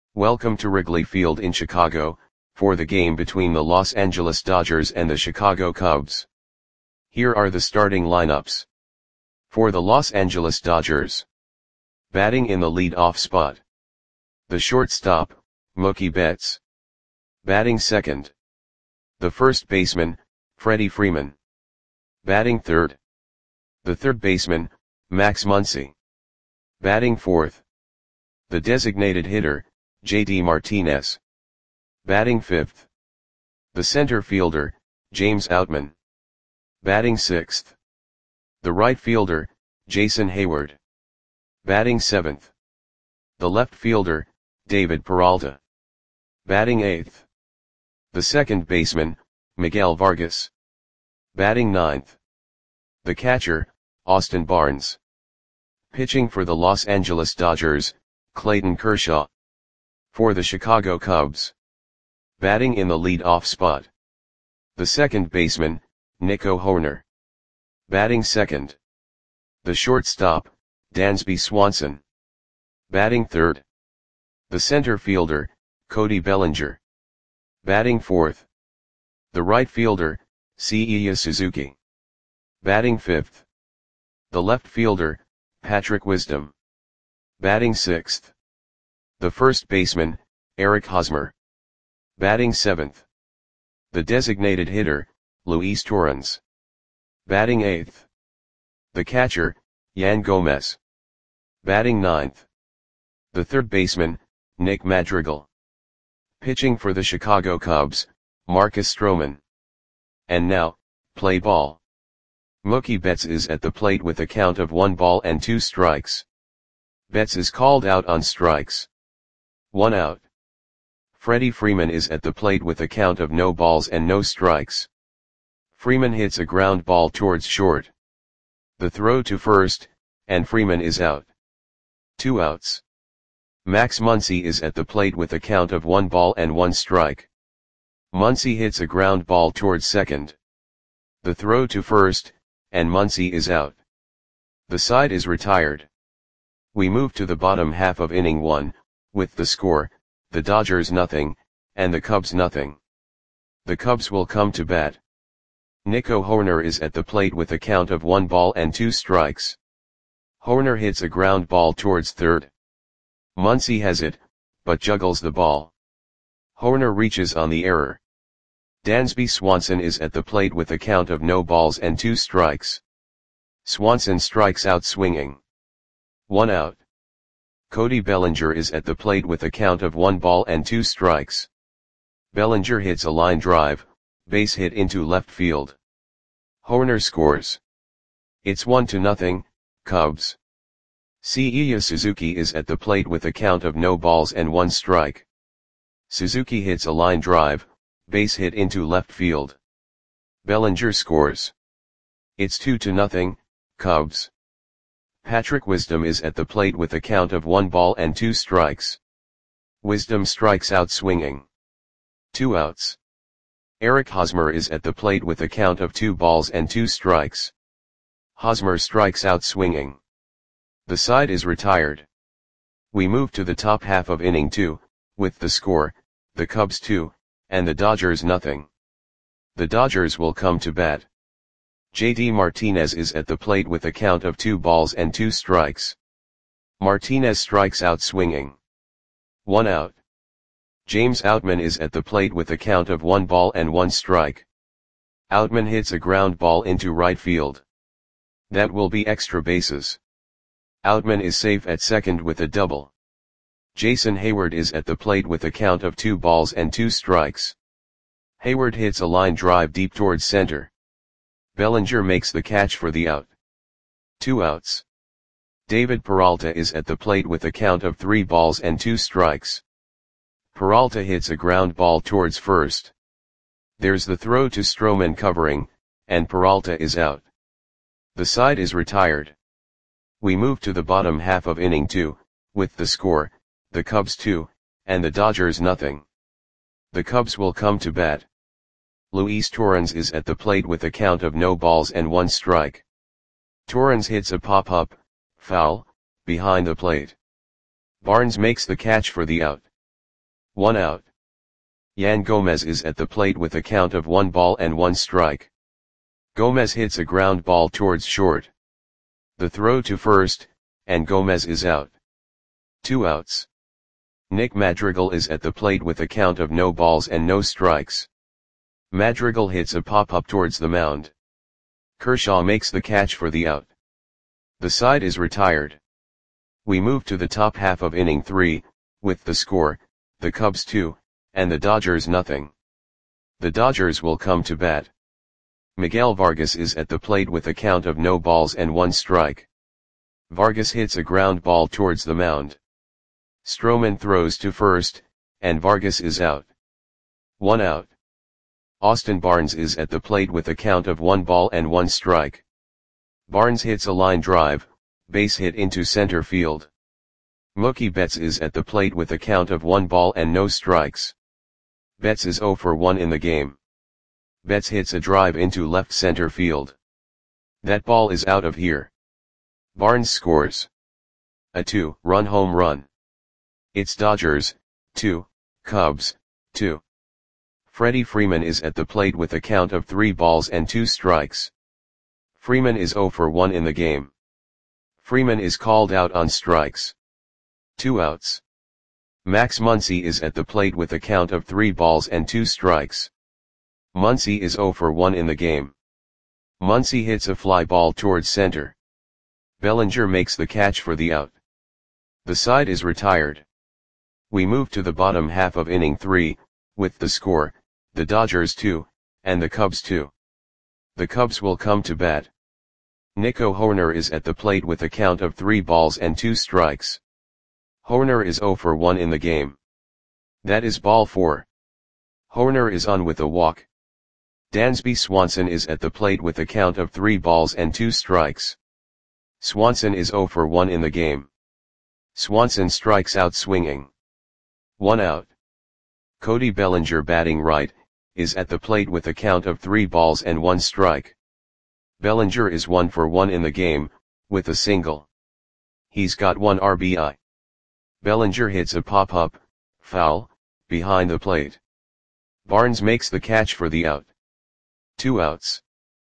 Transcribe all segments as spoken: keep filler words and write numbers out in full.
Welcome to Wrigley Field in Chicago, for the game between the Los Angeles Dodgers and the Chicago Cubs. Here are the starting lineups. For the Los Angeles Dodgers. Batting in the lead-off spot. The shortstop, Mookie Betts. Batting second. The first baseman, Freddie Freeman. Batting third. The third baseman, Max Muncy. Batting fourth. The designated hitter, J D Martinez. Batting fifth. The center fielder, James Outman. Batting sixth. The right fielder, Jason Heyward. Batting seventh. The left fielder, David Peralta. Batting eighth. The second baseman, Miguel Vargas. Batting ninth. The catcher, Austin Barnes. Pitching for the Los Angeles Dodgers, Clayton Kershaw. For the Chicago Cubs. Batting in the lead-off spot. The second baseman, Nico Hoerner. Batting second. The shortstop, Dansby Swanson. Batting third. The center fielder, Cody Bellinger. Batting fourth. The right fielder, Seiya Suzuki. Batting fifth. The left fielder, Patrick Wisdom. Batting sixth. The first baseman, Eric Hosmer. Batting seventh. The designated hitter, Luis Torrens. Batting eighth. The catcher, Yan Gomez. Batting ninth. The third baseman, Nick Madrigal. Pitching for the Chicago Cubs, Marcus Stroman. And now, play ball. Mookie Betts is at the plate with a count of one ball and two strikes. Betts is called out on strikes. One out. Freddie Freeman is at the plate with a count of no balls and no strikes. Freeman hits a ground ball towards short. The throw to first, and Freeman is out. Two outs. Max Muncy is at the plate with a count of one ball and one strike. Muncy hits a ground ball towards second. The throw to first, and Muncy is out. The side is retired. We move to the bottom half of inning one, with the score, the Dodgers nothing, and the Cubs nothing. The Cubs will come to bat. Nico Hoerner is at the plate with a count of one ball and two strikes. Hoerner hits a ground ball towards third. Muncy has it, but juggles the ball. Hoerner reaches on the error. Dansby Swanson is at the plate with a count of no balls and two strikes. Swanson strikes out swinging. One out. Cody Bellinger is at the plate with a count of one ball and two strikes. Bellinger hits a line drive, base hit into left field. Hoerner scores. It's one to nothing, Cubs. Seiya Suzuki is at the plate with a count of no balls and one strike. Suzuki hits a line drive, base hit into left field. Bellinger scores. It's two to nothing, Cubs. Patrick Wisdom is at the plate with a count of one ball and two strikes. Wisdom strikes out swinging. Two outs. Eric Hosmer is at the plate with a count of two balls and two strikes. Hosmer strikes out swinging. The side is retired. We move to the top half of inning two, with the score, the Cubs two, and the Dodgers nothing. The Dodgers will come to bat. J D Martinez is at the plate with a count of two balls and two strikes. Martinez strikes out swinging. One out. James Outman is at the plate with a count of one ball and one strike. Outman hits a ground ball into right field. That will be extra bases. Outman is safe at second with a double. Jason Heyward is at the plate with a count of two balls and two strikes. Heyward hits a line drive deep towards center. Bellinger makes the catch for the out. Two outs. David Peralta is at the plate with a count of three balls and two strikes. Peralta hits a ground ball towards first. There's the throw to Stroman covering, and Peralta is out. The side is retired. We move to the bottom half of inning two, with the score, the Cubs two, and the Dodgers nothing. The Cubs will come to bat. Luis Torrens is at the plate with a count of no balls and one strike. Torrens hits a pop-up, foul, behind the plate. Barnes makes the catch for the out. One out. Yan Gomez is at the plate with a count of one ball and one strike. Gomez hits a ground ball towards short. The throw to first, and Gomez is out. Two outs. Nick Madrigal is at the plate with a count of no balls and no strikes. Madrigal hits a pop-up towards the mound. Kershaw makes the catch for the out. The side is retired. We move to the top half of inning three, with the score, the Cubs two, and the Dodgers nothing. The Dodgers will come to bat. Miguel Vargas is at the plate with a count of no balls and one strike. Vargas hits a ground ball towards the mound. Stroman throws to first, and Vargas is out. One out. Austin Barnes is at the plate with a count of one ball and one strike. Barnes hits a line drive, base hit into center field. Mookie Betts is at the plate with a count of one ball and no strikes. Betts is oh for one in the game. Betts hits a drive into left center field. That ball is out of here. Barnes scores a two-run home run. It's Dodgers, two, Cubs, two. Freddie Freeman is at the plate with a count of three balls and two strikes. Freeman is oh for one in the game. Freeman is called out on strikes. Two outs. Max Muncy is at the plate with a count of three balls and two strikes. Muncy is oh for one in the game. Muncy hits a fly ball towards center. Bellinger makes the catch for the out. The side is retired. We move to the bottom half of inning three, with the score, the Dodgers two, and the Cubs two. The Cubs will come to bat. Nico Hoerner is at the plate with a count of three balls and two strikes. Hoerner is oh for one in the game. That is ball four. Hoerner is on with a walk. Dansby Swanson is at the plate with a count of three balls and two strikes. Swanson is oh for one in the game. Swanson strikes out swinging. One out. Cody Bellinger, batting right, is at the plate with a count of three balls and one strike. Bellinger is one for one in the game, with a single. He's got one R B I. Bellinger hits a pop-up, foul, behind the plate. Barnes makes the catch for the out. Two outs.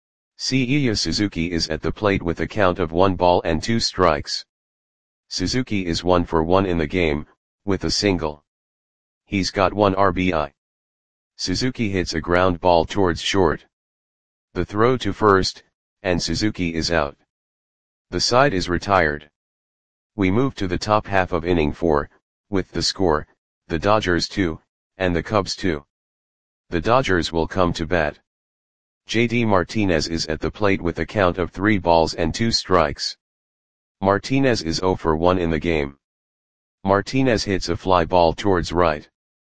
Seiya Suzuki is at the plate with a count of one ball and two strikes. Suzuki is one for one in the game, with a single. He's got one R B I. Suzuki hits a ground ball towards short. The throw to first, and Suzuki is out. The side is retired. We move to the top half of inning four, with the score, the Dodgers two, and the Cubs two. The Dodgers will come to bat. J D Martinez is at the plate with a count of three balls and two strikes. Martinez is oh for one in the game. Martinez hits a fly ball towards right.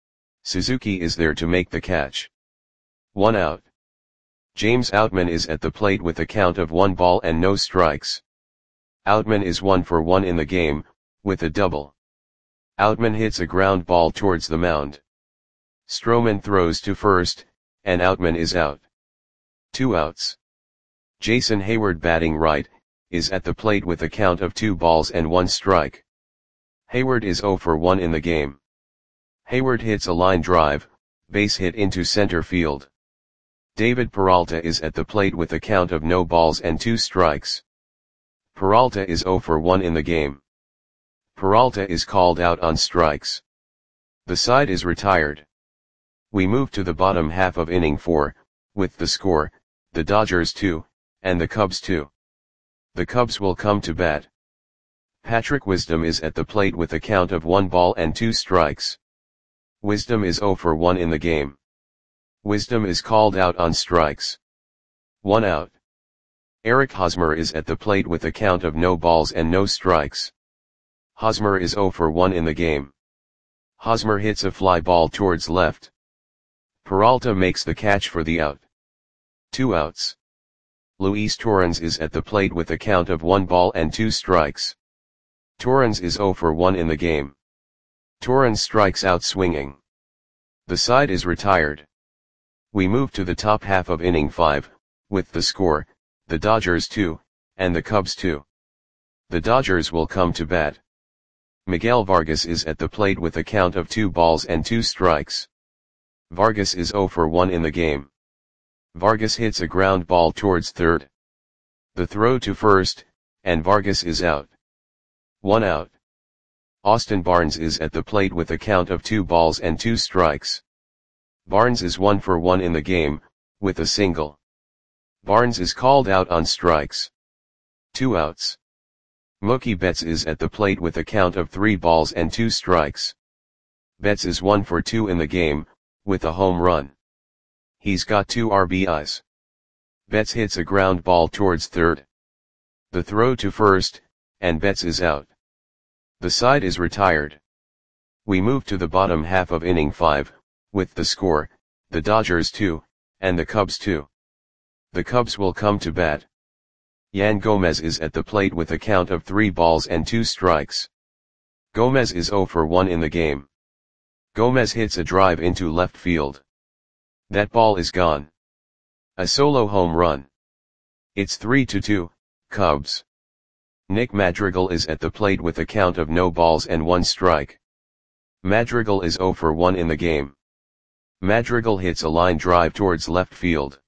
Suzuki is there to make the catch. One out. James Outman is at the plate with a count of one ball and no strikes. Outman is one for one in the game, with a double. Outman hits a ground ball towards the mound. Stroman throws to first, and Outman is out. Two outs. Jason Hayward, batting right, is at the plate with a count of two balls and one strike. Hayward is oh for one in the game. Hayward hits a line drive, base hit into center field. David Peralta is at the plate with a count of no balls and two strikes. Peralta is oh for one in the game. Peralta is called out on strikes. The side is retired. We move to the bottom half of inning four, with the score, the Dodgers two, and the Cubs two. The Cubs will come to bat. Patrick Wisdom is at the plate with a count of one ball and two strikes. Wisdom is oh for one in the game. Wisdom is called out on strikes. One out. Eric Hosmer is at the plate with a count of no balls and no strikes. Hosmer is oh for one in the game. Hosmer hits a fly ball towards left. Peralta makes the catch for the out. Two outs. Luis Torrens is at the plate with a count of one ball and two strikes. Torrens is oh for one in the game. Torrens strikes out swinging. The side is retired. We move to the top half of inning five, with the score, the Dodgers two, and the Cubs two. The Dodgers will come to bat. Miguel Vargas is at the plate with a count of two balls and two strikes. Vargas is zero for one in the game. Vargas hits a ground ball towards third. The throw to first, and Vargas is out. One out. Austin Barnes is at the plate with a count of two balls and two strikes. Barnes is one for one in the game, with a single. Barnes is called out on strikes. Two outs. Mookie Betts is at the plate with a count of three balls and two strikes. Betts is one for two in the game, with a home run. He's got two R B Is. Betts hits a ground ball towards third. The throw to first, and Betts is out. The side is retired. We move to the bottom half of inning five, with the score, the Dodgers two, and the Cubs two. The Cubs will come to bat. Yan Gomez is at the plate with a count of three balls and two strikes. Gomez is zero for one in the game. Gomez hits a drive into left field. That ball is gone. A solo home run. It's three to two, Cubs. Nick Madrigal is at the plate with a count of no balls and one strike. Madrigal is zero for one in the game. Madrigal hits a line drive towards left field.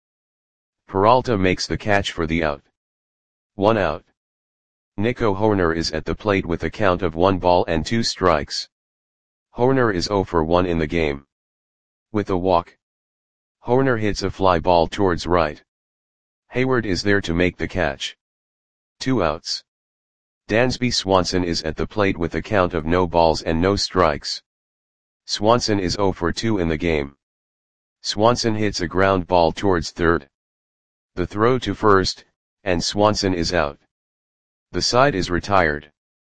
Peralta makes the catch for the out. One out. Nico Hoerner is at the plate with a count of one ball and two strikes. Hoerner is zero for one in the game. With a walk. Hoerner hits a fly ball towards right. Hayward is there to make the catch. Two outs. Dansby Swanson is at the plate with a count of no balls and no strikes. Swanson is zero for two in the game. Swanson hits a ground ball towards third. The throw to first, and Swanson is out. The side is retired.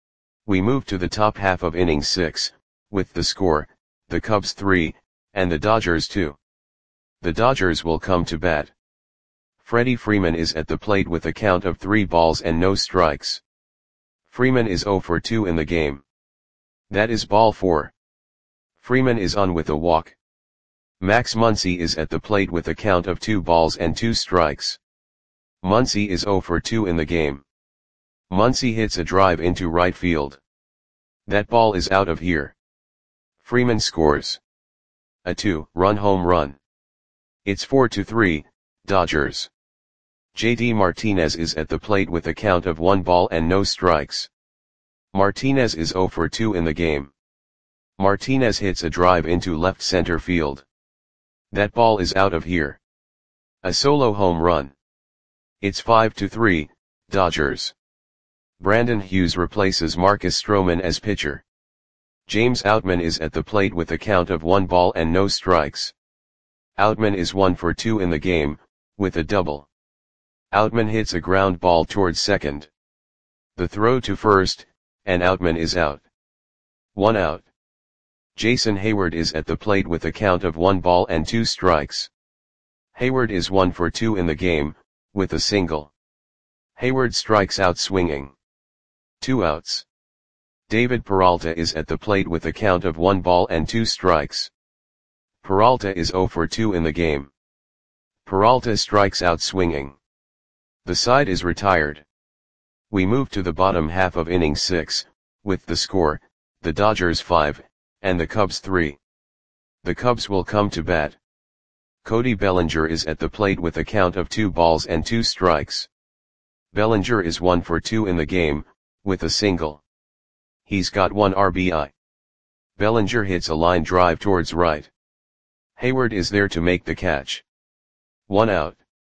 We move to the top half of inning six, with the score, the Cubs three, and the Dodgers two. The Dodgers will come to bat. Freddie Freeman is at the plate with a count of three balls and no strikes. Freeman is zero for two in the game. That is ball four. Freeman is on with a walk. Max Muncy is at the plate with a count of two balls and two strikes. Muncy is zero for two in the game. Muncy hits a drive into right field. That ball is out of here. Freeman scores a two-run home run. It's four to three, Dodgers. J D Martinez is at the plate with a count of one ball and no strikes. Martinez is zero for two in the game. Martinez hits a drive into left center field. That ball is out of here. A solo home run. It's five to three, Dodgers. Brandon Hughes replaces Marcus Stroman as pitcher. James Outman is at the plate with a count of one ball and no strikes. Outman is one for two in the game, with a double. Outman hits a ground ball towards second. The throw to first, and Outman is out. One out. Jason Hayward is at the plate with a count of one ball and two strikes. Hayward is one for two in the game, with a single. Hayward strikes out swinging. Two outs. David Peralta is at the plate with a count of one ball and two strikes. Peralta is zero for two in the game. Peralta strikes out swinging. The side is retired. We move to the bottom half of inning six, with the score, the Dodgers five, and the Cubs three. The Cubs will come to bat. Cody Bellinger is at the plate with a count of two balls and two strikes. Bellinger is one for two in the game, with a single. He's got one R B I. Bellinger hits a line drive towards right. Hayward is there to make the catch. One out.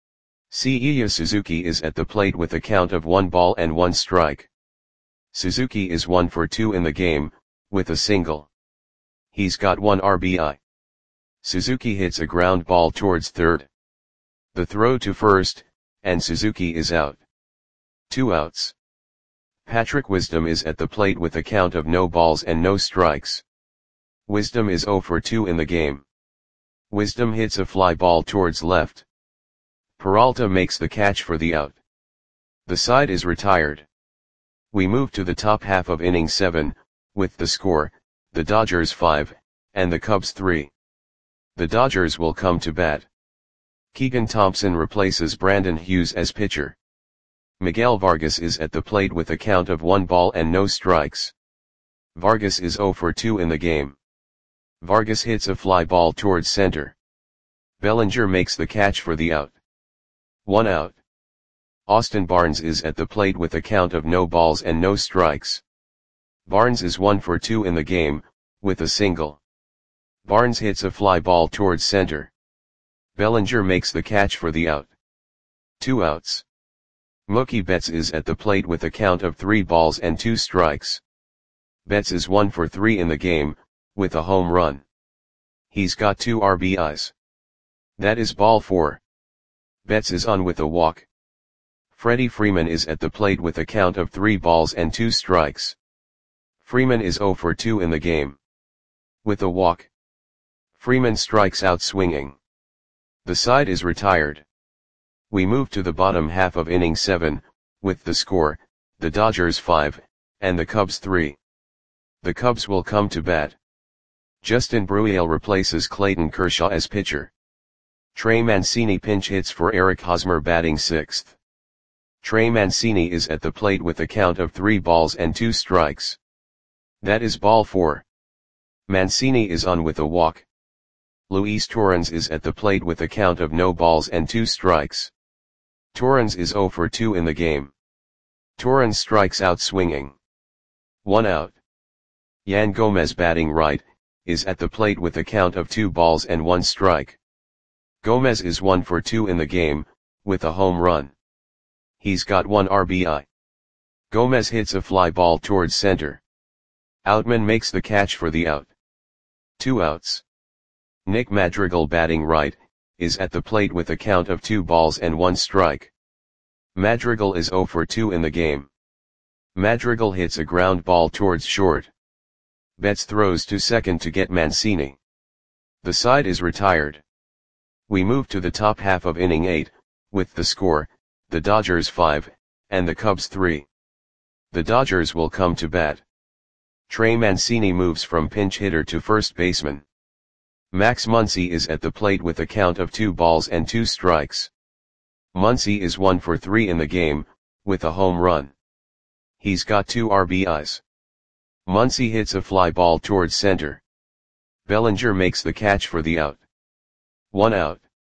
Seiya Suzuki is at the plate with a count of one ball and one strike. Suzuki is one for two in the game, with a single. He's got one R B I. Suzuki hits a ground ball towards third. The throw to first, and Suzuki is out. Two outs. Patrick Wisdom is at the plate with a count of no balls and no strikes. Wisdom is zero for two in the game. Wisdom hits a fly ball towards left. Peralta makes the catch for the out. The side is retired. We move to the top half of inning seven, with the score, the Dodgers five, and the Cubs three. The Dodgers will come to bat. Keegan Thompson replaces Brandon Hughes as pitcher. Miguel Vargas is at the plate with a count of one ball and no strikes. Vargas is zero for two in the game. Vargas hits a fly ball towards center. Bellinger makes the catch for the out. One out. Austin Barnes is at the plate with a count of no balls and no strikes. Barnes is one for two in the game, with a single. Barnes hits a fly ball towards center. Bellinger makes the catch for the out. Two outs. Mookie Betts is at the plate with a count of three balls and two strikes. Betts is one for three in the game, with a home run. He's got two R B Is. That is ball four. Betts is on with a walk. Freddie Freeman is at the plate with a count of three balls and two strikes. Freeman is zero for two in the game. With a walk. Freeman strikes out swinging. The side is retired. We move to the bottom half of inning seven, with the score, the Dodgers five, and the Cubs three. The Cubs will come to bat. Justin Bruihl replaces Clayton Kershaw as pitcher. Trey Mancini pinch hits for Eric Hosmer batting sixth. Trey Mancini is at the plate with a count of three balls and two strikes. That is ball four. Mancini is on with a walk. Luis Torrens is at the plate with a count of no balls and two strikes. Torrens is zero for two in the game. Torrens strikes out swinging. One out. Yan Gomez batting right, is at the plate with a count of two balls and one strike. Gomez is one for two in the game, with a home run. He's got one R B I. Gomez hits a fly ball towards center. Outman makes the catch for the out. Two outs. Nick Madrigal batting right, is at the plate with a count of two balls and one strike. Madrigal is zero for two in the game. Madrigal hits a ground ball towards short. Betts throws to second to get Mancini. The side is retired. We move to the top half of inning eight, with the score, the Dodgers five, and the Cubs three. The Dodgers will come to bat. Trey Mancini moves from pinch hitter to first baseman. Max Muncy is at the plate with a count of two balls and two strikes. Muncy is one for three in the game, with a home run. He's got two R B Is. Muncy hits a fly ball towards center. Bellinger makes the catch for the out. One out.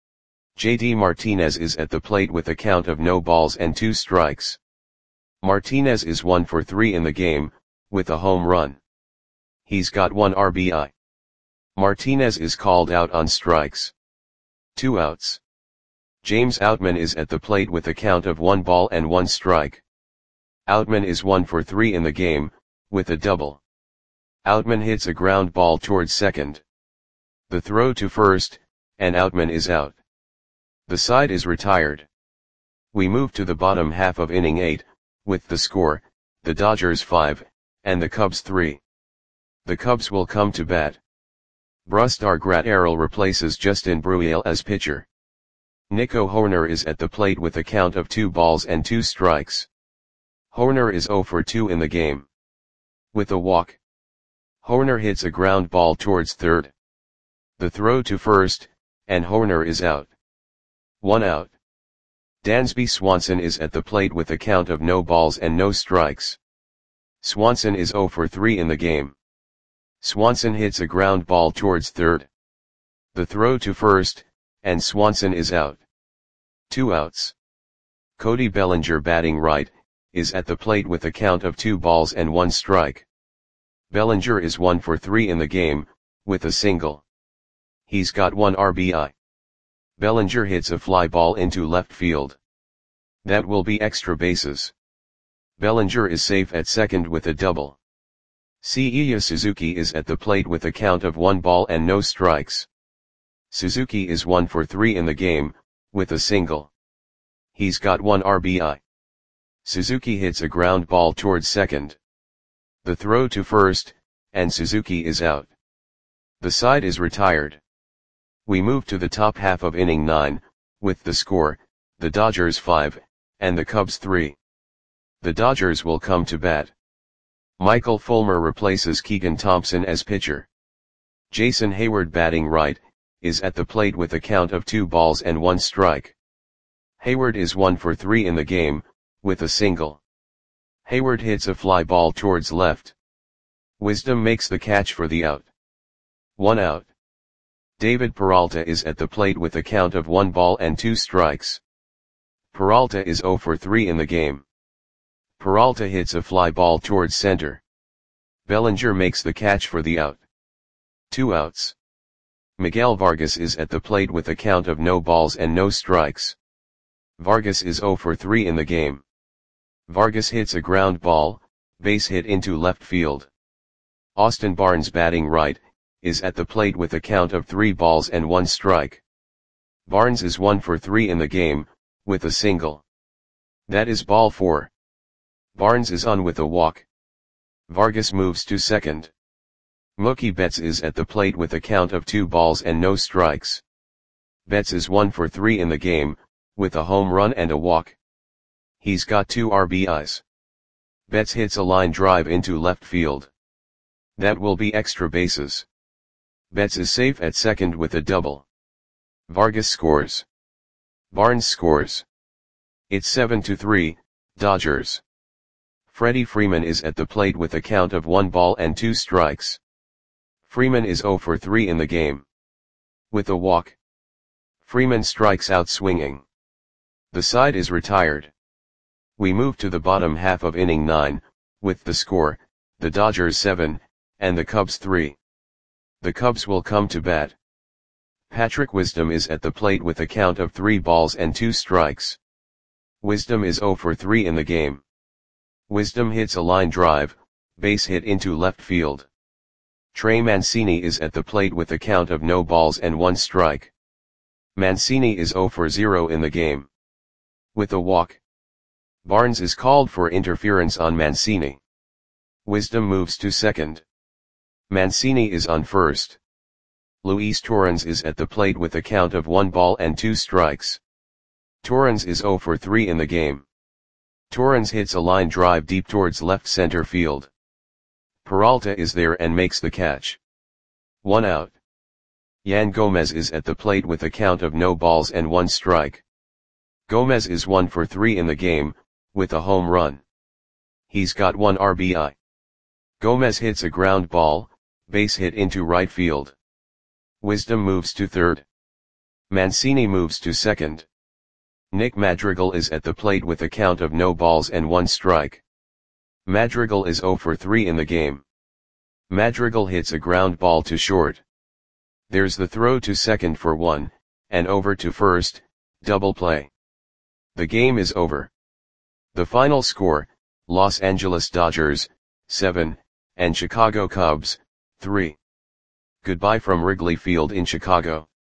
J D Martinez is at the plate with a count of no balls and two strikes. Martinez is one for three in the game, with a home run. He's got one R B I. Martinez is called out on strikes. Two outs. James Outman is at the plate with a count of one ball and one strike. Outman is one for three in the game, with a double. Outman hits a ground ball towards second. The throw to first, and Outman is out. The side is retired. We move to the bottom half of inning eight, with the score, the Dodgers five, and the Cubs three. The Cubs will come to bat. Brusdar Graterol replaces Justin Bruihl as pitcher. Nico Hoerner is at the plate with a count of two balls and two strikes. Hoerner is zero for two in the game. With a walk. Hoerner hits a ground ball towards third. The throw to first, and Hoerner is out. One out. Dansby Swanson is at the plate with a count of no balls and no strikes. Swanson is zero for three in the game. Swanson hits a ground ball towards third. The throw to first, and Swanson is out. Two outs. Cody Bellinger batting right, is at the plate with a count of two balls and one strike. Bellinger is one for three in the game, with a single. He's got one R B I. Bellinger hits a fly ball into left field. That will be extra bases. Bellinger is safe at second with a double. Seiya Suzuki is at the plate with a count of one ball and no strikes. Suzuki is one for three in the game, with a single. He's got one R B I. Suzuki hits a ground ball towards second. The throw to first, and Suzuki is out. The side is retired. We move to the top half of inning nine, with the score, the Dodgers five, and the Cubs three. The Dodgers will come to bat. Michael Fulmer replaces Keegan Thompson as pitcher. Jason Hayward batting right, is at the plate with a count of two balls and one strike. Hayward is one for three in the game, with a single. Hayward hits a fly ball towards left. Wisdom makes the catch for the out. One out. David Peralta is at the plate with a count of one ball and two strikes. Peralta is zero for three in the game. Peralta hits a fly ball towards center. Bellinger makes the catch for the out. Two outs. Miguel Vargas is at the plate with a count of no balls and no strikes. Vargas is zero for three in the game. Vargas hits a ground ball, base hit into left field. Austin Barnes, batting right, is at the plate with a count of three balls and one strike. Barnes is one for three in the game, with a single. That is ball four. Barnes is on with a walk. Vargas moves to second. Mookie Betts is at the plate with a count of two balls and no strikes. Betts is one for three in the game, with a home run and a walk. He's got two R B Is. Betts hits a line drive into left field. That will be extra bases. Betts is safe at second with a double. Vargas scores. Barnes scores. It's seven to three, Dodgers. Freddie Freeman is at the plate with a count of one ball and two strikes. Freeman is zero for three in the game. With a walk. Freeman strikes out swinging. The side is retired. We move to the bottom half of inning nine, with the score, the Dodgers seven, and the Cubs three. The Cubs will come to bat. Patrick Wisdom is at the plate with a count of three balls and two strikes. Wisdom is zero for three in the game. Wisdom hits a line drive, base hit into left field. Trey Mancini is at the plate with a count of no balls and one strike. Mancini is zero for zero in the game. With a walk. Barnes is called for interference on Mancini. Wisdom moves to second. Mancini is on first. Luis Torrens is at the plate with a count of one ball and two strikes. Torrens is zero for three in the game. Torrens hits a line drive deep towards left center field. Peralta is there and makes the catch. One out. Yan Gomez is at the plate with a count of no balls and one strike. Gomez is one for three in the game, with a home run. He's got one R B I. Gomez hits a ground ball, base hit into right field. Wisdom moves to third. Mancini moves to second. Nick Madrigal is at the plate with a count of no balls and one strike. Madrigal is zero for three in the game. Madrigal hits a ground ball to short. There's the throw to second for one, and over to first, double play. The game is over. The final score, Los Angeles Dodgers, seven, and Chicago Cubs, three. Goodbye from Wrigley Field in Chicago.